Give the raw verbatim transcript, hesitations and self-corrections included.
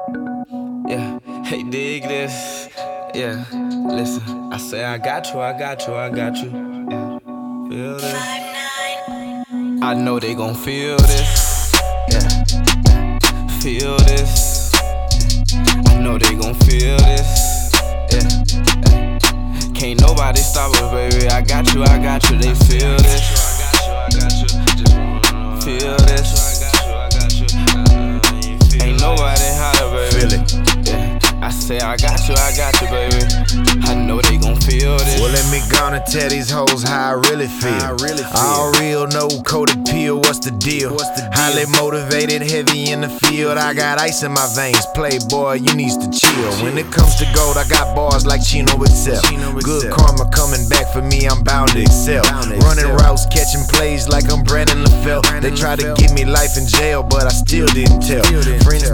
Yeah, hey, dig this. Yeah, listen. I say I got you, I got you, I got you. Yeah, feel this. I know they gon' feel this. Yeah, feel this. I know they gon' feel this. Yeah, can't nobody stop us, baby. I got you, I got you. They feel this. Feel this. Ain't nobody hotter, baby. Feel it. Yeah, I say I got you, I got you, baby. I know they gon' feel this. Well, let me go and tell these hoes how I really feel. How I really feel. All real, no coated peel. What's the deal? What's the deal? Highly motivated, heavy in the field. I got ice in my veins. Playboy, you needs to chill. When it comes to gold, I got bars like Chino itself. Chino Good itself. karma coming back for me. I'm bound to excel. Bound to Running excel. routes, catching plays like I'm Brandon LaFell. Brandon They tried to LaFell. give me life in jail, but I still didn't tell. Still didn't Friends